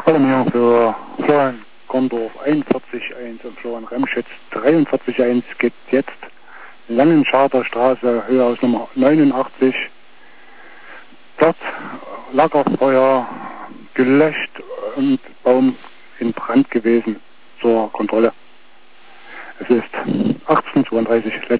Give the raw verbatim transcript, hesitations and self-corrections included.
Hallo, für Florian Gondorf einundvierzig eins und Florian Remschütz dreiundvierzig eins geht jetzt Langencharter Straße, Höhehaus Nummer neunundachtzig. Dort Lagerfeuer gelöscht und Baum in Brand gewesen zur Kontrolle. Es ist achtzehn Uhr zweiunddreißig.